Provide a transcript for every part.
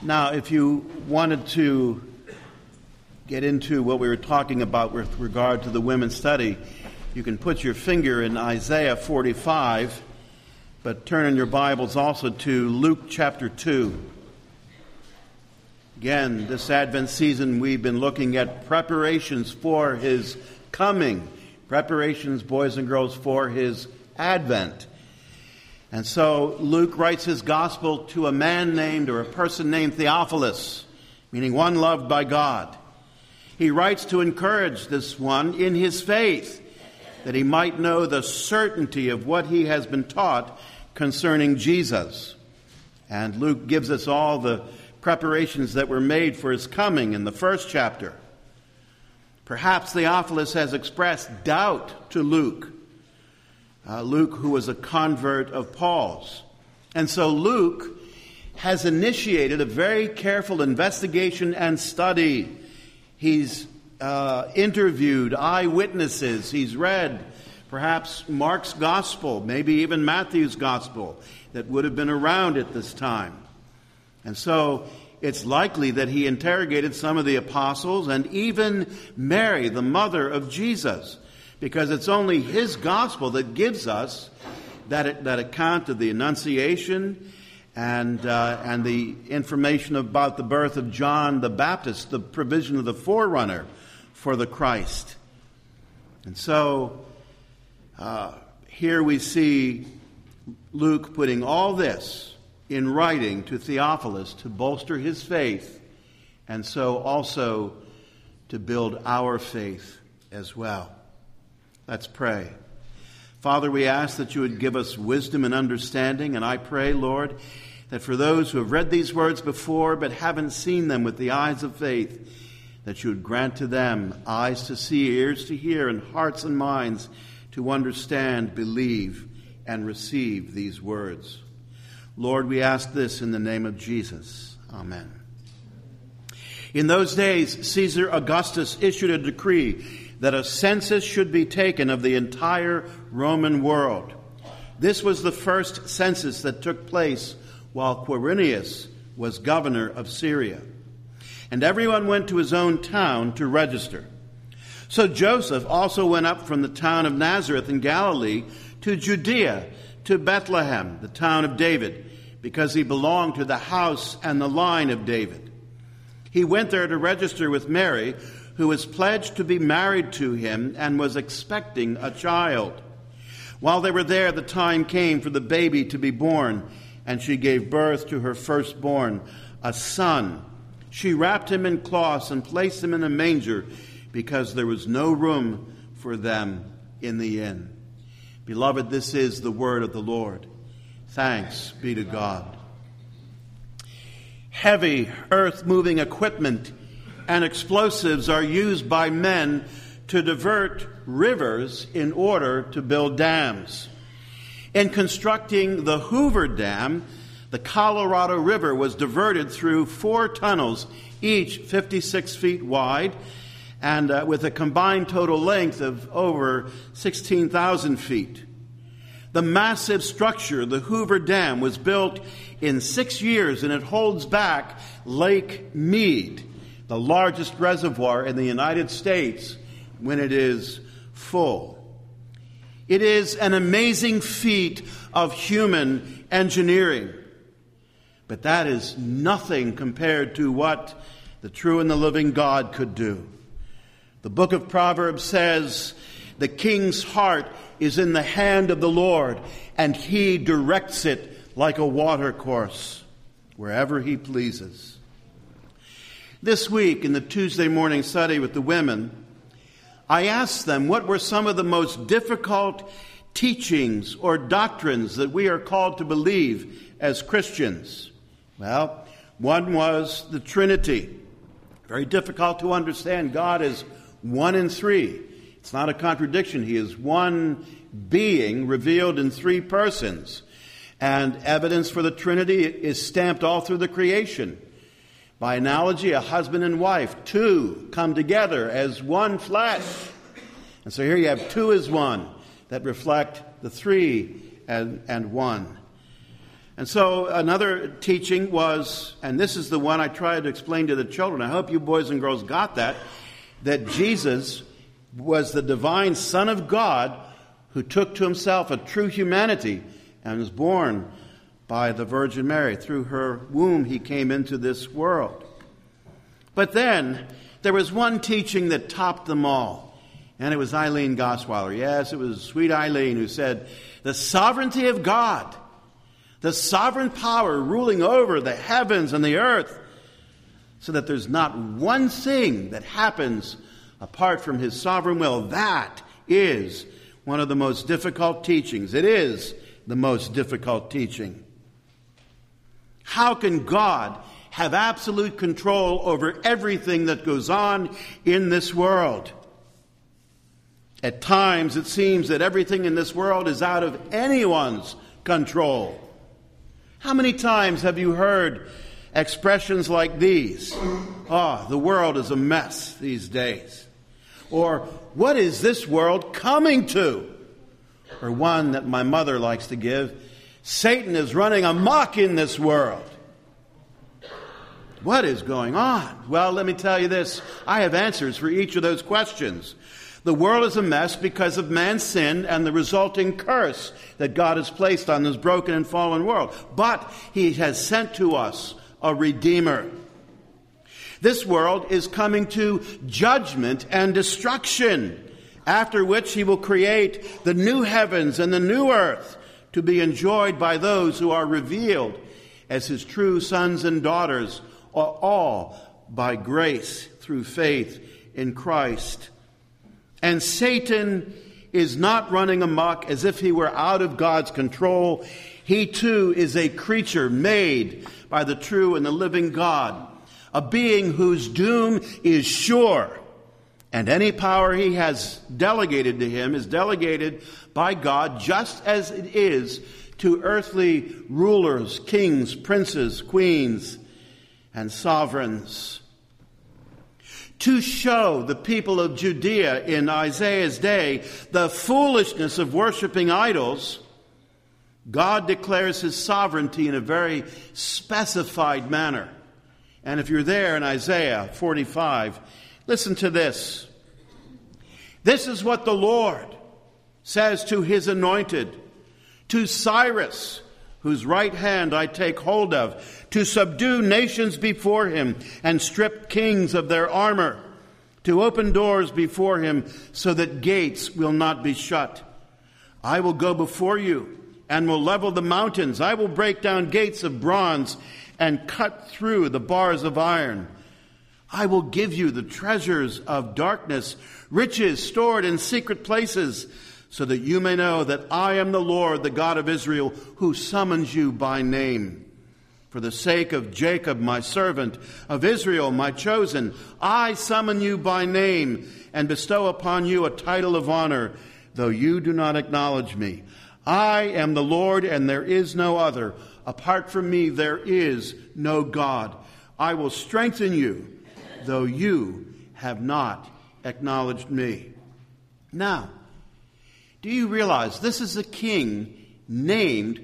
Now, if you wanted to get into what we were talking about with regard to the women's study, you can put your finger in Isaiah 45, but turn in your Bibles also to Luke chapter 2. Again, this Advent season, we've been looking at preparations for His coming. Preparations, boys and girls, for His Advent. And so Luke writes his gospel to a man named, or a person named Theophilus, meaning one loved by God. He writes to encourage this one in his faith, that he might know the certainty of what he has been taught concerning Jesus. And Luke gives us all the preparations that were made for his coming in the first chapter. Perhaps Theophilus has expressed doubt to Luke. Luke, who was a convert of Paul's. And so Luke has initiated a very careful investigation and study. He's interviewed eyewitnesses. He's read perhaps Mark's gospel, maybe even Matthew's gospel that would have been around at this time. And so it's likely that he interrogated some of the apostles and even Mary, the mother of Jesus, because it's only his gospel that gives us that account of the Annunciation and the information about the birth of John the Baptist, the provision of the forerunner for the Christ. And so here we see Luke putting all this in writing to Theophilus to bolster his faith, and so also to build our faith as well. Let's pray. Father, we ask that you would give us wisdom and understanding, and I pray, Lord, that for those who have read these words before but haven't seen them with the eyes of faith, that you would grant to them eyes to see, ears to hear, and hearts and minds to understand, believe, and receive these words. Lord, we ask this in the name of Jesus. Amen. In those days, Caesar Augustus issued a decree that a census should be taken of the entire Roman world. This was the first census that took place while Quirinius was governor of Syria. And everyone went to his own town to register. So Joseph also went up from the town of Nazareth in Galilee to Judea, to Bethlehem, the town of David, because he belonged to the house and the line of David. He went there to register with Mary, who was pledged to be married to him and was expecting a child. While they were there, the time came for the baby to be born, and she gave birth to her firstborn, a son. She wrapped him in cloths and placed him in a manger, because there was no room for them in the inn. Beloved, this is the word of the Lord. Thanks be to God. Heavy earth-moving equipment and explosives are used by men to divert rivers in order to build dams. In constructing the Hoover Dam, the Colorado River was diverted through 4 tunnels, each 56 feet wide, and with a combined total length of over 16,000 feet. The massive structure, the Hoover Dam, was built in 6 years, and it holds back Lake Mead, the largest reservoir in the United States, when it is full. It is an amazing feat of human engineering. But that is nothing compared to what the true and the living God could do. The book of Proverbs says, "The king's heart is in the hand of the Lord, and he directs it like a watercourse, wherever he pleases." This week, in the Tuesday morning study with the women, I asked them what were some of the most difficult teachings or doctrines that we are called to believe as Christians. Well, one was the Trinity. Very difficult to understand. God is one in three. It's not a contradiction. He is one being revealed in 3 persons. And evidence for the Trinity is stamped all through the creation. By analogy, a husband and wife, 2 come together as one flesh. And so here you have 2 as 1 that reflect the 3 and 1. And so another teaching was, and this is the one I tried to explain to the children, I hope you boys and girls got that Jesus was the divine Son of God who took to himself a true humanity and was born by the Virgin Mary. Through her womb he came into this world. But then there was one teaching that topped them all, and it was Eileen Gosweiler. Yes, it was sweet Eileen who said, the sovereignty of God, the sovereign power ruling over the heavens and the earth, so that there's not one thing that happens apart from his sovereign will. That is one of the most difficult teachings. It is the most difficult teaching. How can God have absolute control over everything that goes on in this world? At times it seems that everything in this world is out of anyone's control. How many times have you heard expressions like these? The world is a mess these days. Or, what is this world coming to? Or one that my mother likes to give, Satan is running amok in this world. What is going on? Well, let me tell you this. I have answers for each of those questions. The world is a mess because of man's sin and the resulting curse that God has placed on this broken and fallen world. But he has sent to us a Redeemer. This world is coming to judgment and destruction, after which he will create the new heavens and the new earth to be enjoyed by those who are revealed as his true sons and daughters, all by grace through faith in Christ. And Satan is not running amok as if he were out of God's control. He too is a creature made by the true and the living God, a being whose doom is sure. And any power he has delegated to him is delegated by God, just as it is to earthly rulers, kings, princes, queens, and sovereigns. To show the people of Judea in Isaiah's day the foolishness of worshiping idols, God declares his sovereignty in a very specified manner. And if you're there in Isaiah 45, listen to this. This is what the Lord says to his anointed, to Cyrus, whose right hand I take hold of, to subdue nations before him and strip kings of their armor, to open doors before him so that gates will not be shut. I will go before you and will level the mountains. I will break down gates of bronze and cut through the bars of iron. I will give you the treasures of darkness, riches stored in secret places, so that you may know that I am the Lord, the God of Israel, who summons you by name. For the sake of Jacob, my servant, of Israel, my chosen, I summon you by name and bestow upon you a title of honor, though you do not acknowledge me. I am the Lord, and there is no other. Apart from me, there is no God. I will strengthen you, though you have not acknowledged me. Now, do you realize this is a king named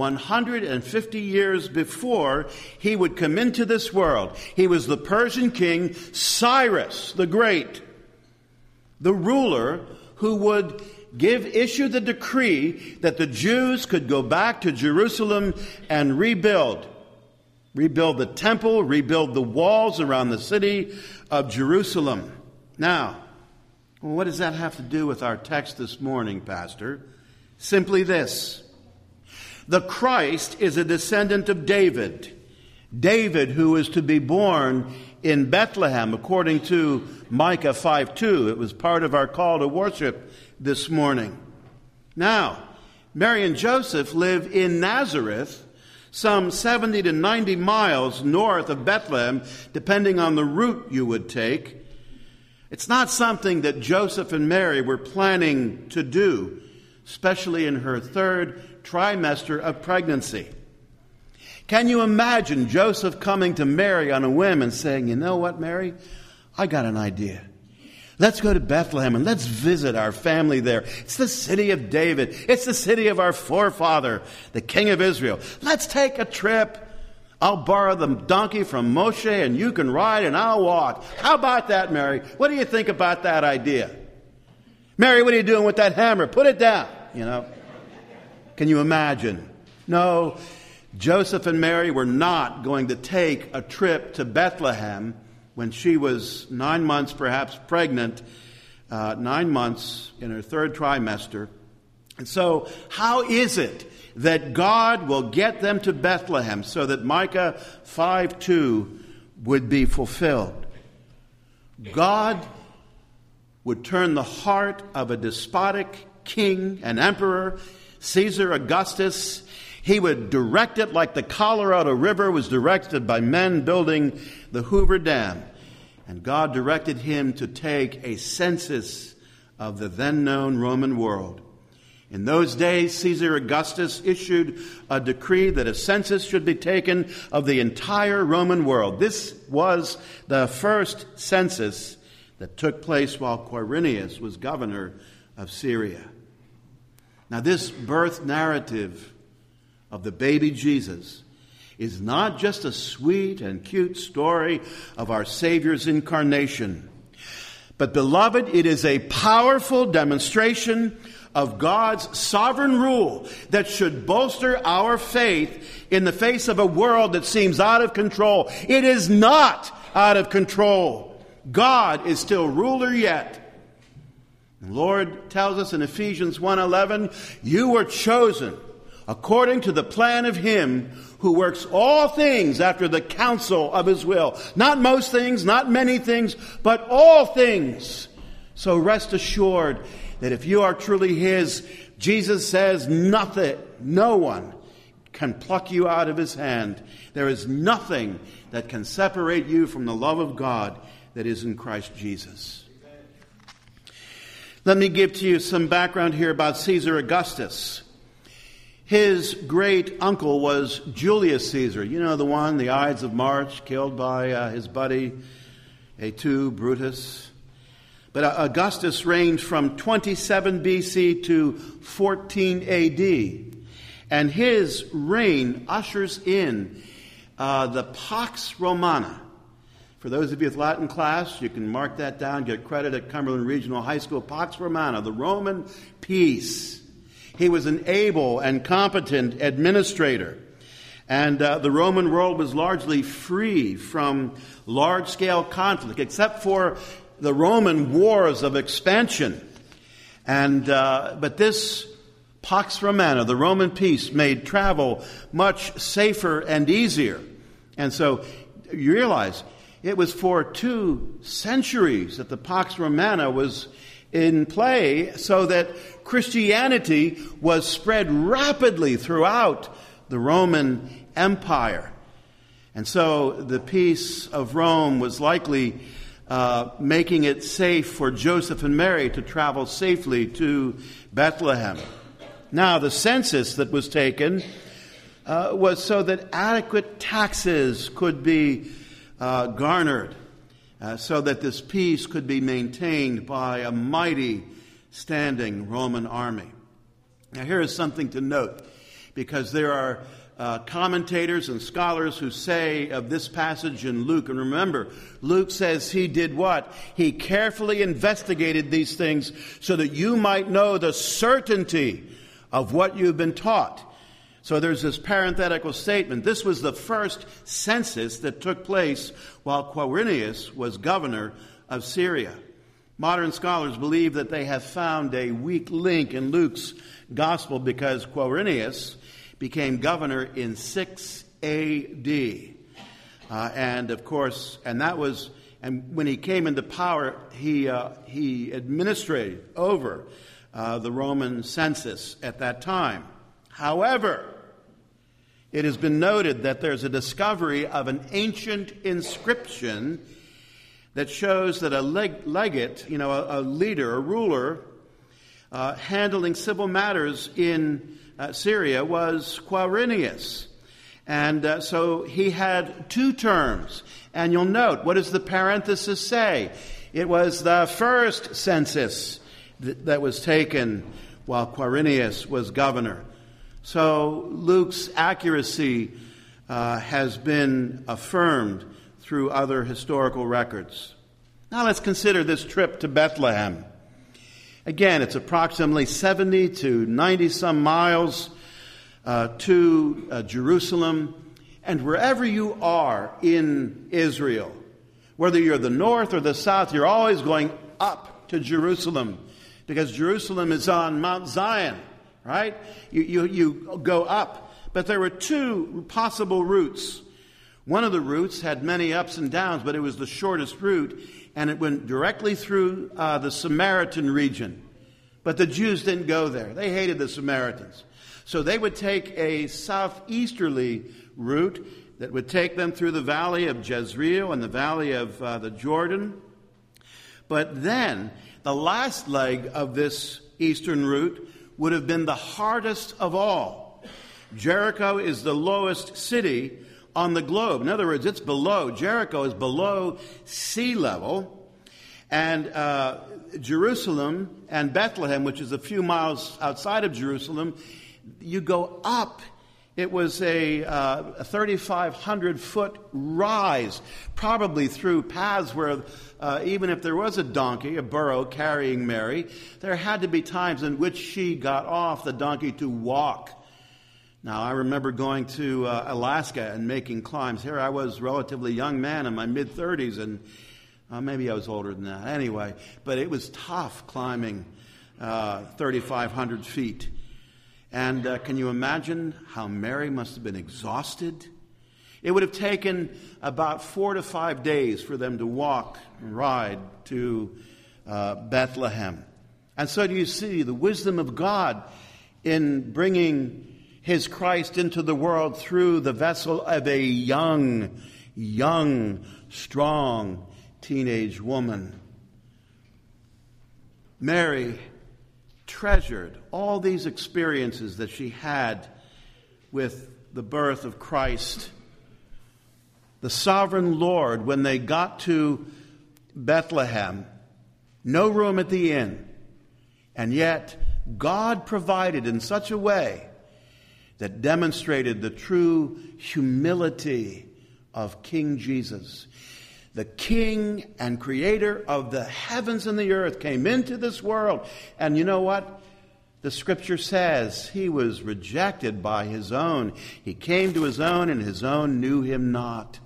150 years before he would come into this world? He was the Persian king Cyrus the Great, the ruler who would issue the decree that the Jews could go back to Jerusalem and rebuild the temple, rebuild the walls around the city of Jerusalem. Now, what does that have to do with our text this morning, Pastor? Simply this. The Christ is a descendant of David. David, who is to be born in Bethlehem, according to Micah 5:2. It was part of our call to worship this morning. Now, Mary and Joseph live in Nazareth, some 70 to 90 miles north of Bethlehem, depending on the route you would take. It's not something that Joseph and Mary were planning to do, especially in her third trimester of pregnancy. Can you imagine Joseph coming to Mary on a whim and saying, "You know what, Mary? I got an idea. Let's go to Bethlehem and let's visit our family there. It's the city of David. It's the city of our forefather, the king of Israel. Let's take a trip. I'll borrow the donkey from Moshe and you can ride and I'll walk. How about that, Mary? What do you think about that idea? Mary, what are you doing with that hammer? Put it down, Can you imagine? No, Joseph and Mary were not going to take a trip to Bethlehem when she was 9 months, perhaps pregnant, 9 months in her third trimester. And so how is it that God will get them to Bethlehem so that Micah 5:2 would be fulfilled? God would turn the heart of a despotic king, an emperor, Caesar Augustus. He would direct it like the Colorado River was directed by men building the Hoover Dam. And God directed him to take a census of the then known Roman world. In those days, Caesar Augustus issued a decree that a census should be taken of the entire Roman world. This was the first census that took place while Quirinius was governor of Syria. Now, this birth narrative of the baby Jesus is not just a sweet and cute story of our Savior's incarnation, but, beloved, it is a powerful demonstration of God's sovereign rule that should bolster our faith in the face of a world that seems out of control. It is not out of control. God is still ruler yet. The Lord tells us in Ephesians 1:11, you were chosen according to the plan of Him who works all things after the counsel of His will. Not most things, not many things, but all things. So rest assured that if you are truly His, Jesus says no one can pluck you out of His hand. There is nothing that can separate you from the love of God that is in Christ Jesus. Let me give to you some background here about Caesar Augustus. His great uncle was Julius Caesar. You know, the one, the Ides of March, killed by his buddy, A2 Brutus. But Augustus reigned from 27 BC to 14 AD. And his reign ushers in the Pax Romana. For those of you with Latin class, you can mark that down, get credit at Cumberland Regional High School. Pax Romana, the Roman peace. He was an able and competent administrator. And the Roman world was largely free from large-scale conflict, except for the Roman wars of expansion. And but this Pax Romana, the Roman peace, made travel much safer and easier. And so you realize it was for 2 centuries that the Pax Romana was in play, so that Christianity was spread rapidly throughout the Roman Empire. And so the peace of Rome was likely making it safe for Joseph and Mary to travel safely to Bethlehem. Now, the census that was taken was so that adequate taxes could be garnered, so that this peace could be maintained by a mighty standing Roman army. Now, here is something to note, because there are commentators and scholars who say of this passage in Luke, and remember, Luke says he did what? He carefully investigated these things so that you might know the certainty of what you've been taught. So there's this parenthetical statement. This was the first census that took place while Quirinius was governor of Syria. Modern scholars believe that they have found a weak link in Luke's gospel because Quirinius became governor in 6 A.D. And of course, and when he came into power, he administrated over the Roman census at that time. However, it has been noted that there's a discovery of an ancient inscription that shows that a legate, a leader, a ruler, handling civil matters in Syria was Quirinius. And so he had 2 terms. And you'll note, what does the parenthesis say? It was the first census that was taken while Quirinius was governor. So Luke's accuracy has been affirmed through other historical records. Now let's consider this trip to Bethlehem. Again, it's approximately 70 to 90 some miles to Jerusalem. And wherever you are in Israel, whether you're the north or the south, you're always going up to Jerusalem, because Jerusalem is on Mount Zion, right? You go up. But there were two possible routes. One of the routes had many ups and downs, but it was the shortest route, and it went directly through the Samaritan region. But the Jews didn't go there. They hated the Samaritans. So they would take a southeasterly route that would take them through the valley of Jezreel and the valley of the Jordan. But then the last leg of this eastern route would have been the hardest of all. Jericho is the lowest city on the globe. In other words, it's below. Jericho is below sea level. And Jerusalem and Bethlehem, which is a few miles outside of Jerusalem, you go up. It was a 3,500-foot rise, probably through paths where even if there was a donkey, a burro carrying Mary, there had to be times in which she got off the donkey to walk. Now, I remember going to Alaska and making climbs. Here I was, relatively young man in my mid-30s, and maybe I was older than that. Anyway, but it was tough climbing 3,500 feet. And can you imagine how Mary must have been exhausted? It would have taken about 4 to 5 days for them to walk and ride to Bethlehem. And so do you see the wisdom of God in bringing His Christ into the world through the vessel of a young, strong teenage woman. Mary treasured all these experiences that she had with the birth of Christ. The sovereign Lord, when they got to Bethlehem, no room at the inn, and yet God provided in such a way that demonstrated the true humility of King Jesus. The King and Creator of the heavens and the earth came into this world. And you know what? The Scripture says He was rejected by His own. He came to His own, and His own knew Him not.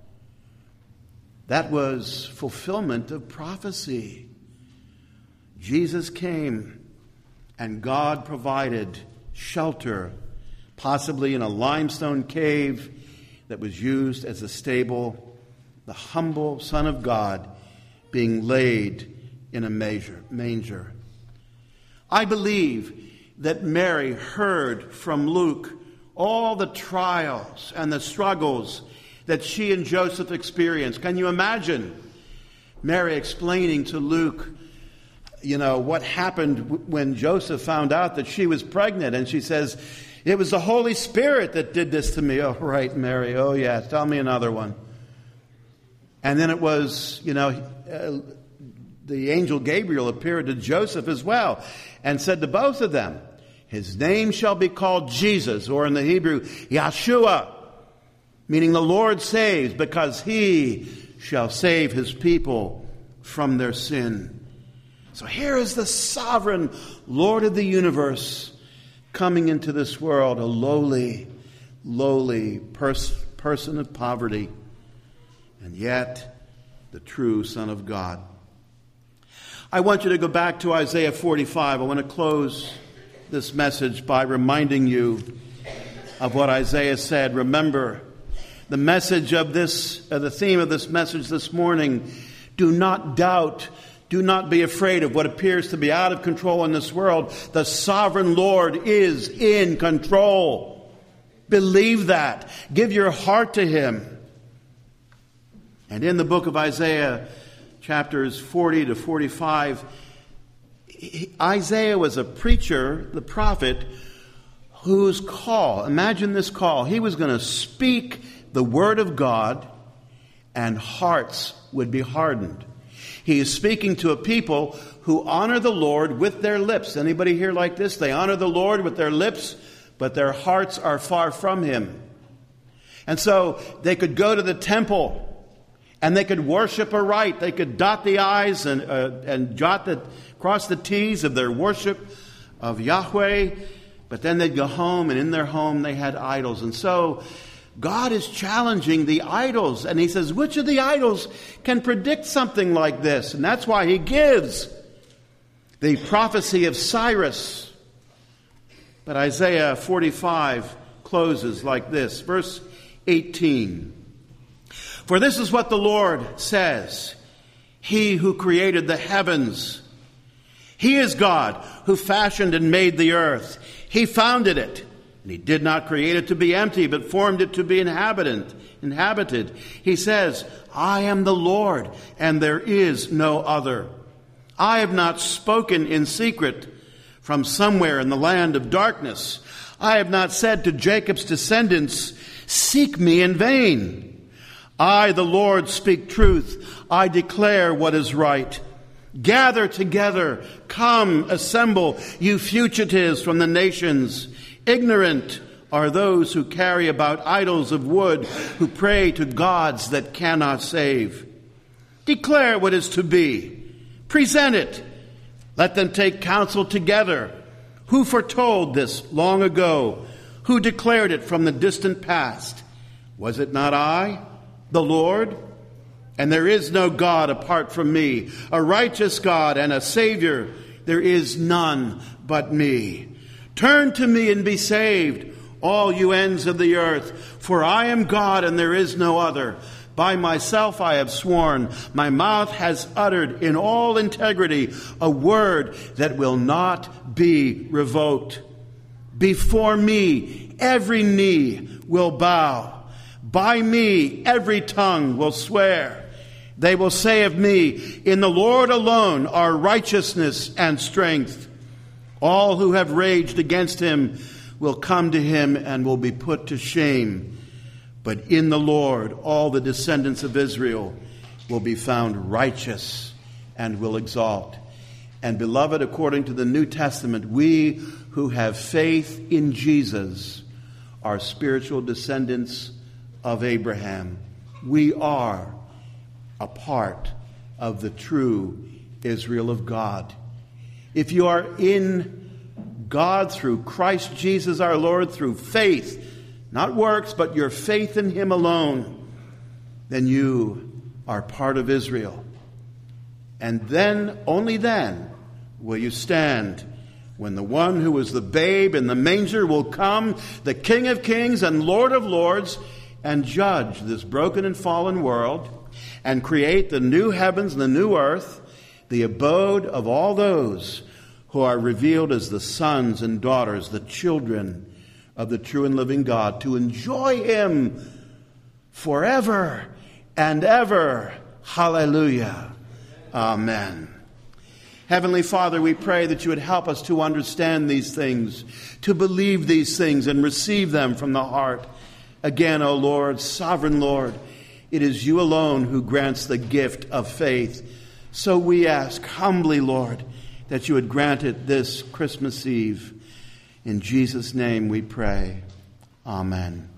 That was fulfillment of prophecy. Jesus came, and God provided shelter, possibly in a limestone cave that was used as a stable. The humble Son of God being laid in a manger. I believe that Mary heard from Luke all the trials and the struggles that she and Joseph experienced. Can you imagine Mary explaining to Luke, what happened when Joseph found out that she was pregnant? And she says, "It was the Holy Spirit that did this to me." "Oh, right, Mary. Oh, yeah. Tell me another one." And then it was, the angel Gabriel appeared to Joseph as well and said to both of them, "His name shall be called Jesus," or in the Hebrew, Yeshua, meaning the Lord saves, because He shall save His people from their sin. So here is the sovereign Lord of the universe coming into this world, a lowly person of poverty, and yet the true Son of God. I want you to go back to Isaiah 45. I want to close this message by reminding you of what Isaiah said. Remember, the message of the theme of this message this morning: do not doubt, do not be afraid of what appears to be out of control in this world. The sovereign Lord is in control. Believe that. Give your heart to Him. And in the book of Isaiah, chapters 40 to 45, Isaiah was a preacher, the prophet, whose call, imagine this call, he was going to speak the word of God and hearts would be hardened. He is speaking to a people who honor the Lord with their lips. Anybody here like this? They honor the Lord with their lips, but their hearts are far from him. And so they could go to the temple and they could worship aright. They could dot the I's and cross the T's of their worship of Yahweh. But then they'd go home, and in their home they had idols. And so God is challenging the idols. And he says, which of the idols can predict something like this? And that's why he gives the prophecy of Cyrus. But Isaiah 45 closes like this. Verse 18. For this is what the Lord says, he who created the heavens. He is God who fashioned and made the earth. He founded it. And he did not create it to be empty, but formed it to be inhabited. He says, I am the Lord, and there is no other. I have not spoken in secret from somewhere in the land of darkness. I have not said to Jacob's descendants, seek me in vain. I, the Lord, speak truth. I declare what is right. Gather together, come, assemble, you fugitives from the nations. Ignorant are those who carry about idols of wood, who pray to gods that cannot save. Declare what is to be. Present it. Let them take counsel together. Who foretold this long ago? Who declared it from the distant past? Was it not I, the Lord? And there is no God apart from me, a righteous God and a Savior. There is none but me. Turn to me and be saved, all you ends of the earth, for I am God and there is no other. By myself I have sworn, my mouth has uttered in all integrity a word that will not be revoked. Before me every knee will bow. By me every tongue will swear. They will say of me, in the Lord alone are righteousness and strength. All who have raged against him will come to him and will be put to shame. But in the Lord, all the descendants of Israel will be found righteous and will exalt. And beloved, according to the New Testament, we who have faith in Jesus are spiritual descendants of Abraham. We are a part of the true Israel of God. If you are in God through Christ Jesus our Lord, through faith, not works, but your faith in him alone, then you are part of Israel. And then, only then, will you stand when the one who is the babe in the manger will come, the King of kings and Lord of lords, and judge this broken and fallen world, and create the new heavens and the new earth, the abode of all those who are revealed as the sons and daughters, the children of the true and living God, to enjoy him forever and ever. Hallelujah. Amen. Heavenly Father, we pray that you would help us to understand these things, to believe these things and receive them from the heart. Again, O Lord, sovereign Lord, it is you alone who grants the gift of faith. So we ask humbly, Lord, that you would grant it this Christmas Eve. In Jesus' name we pray. Amen.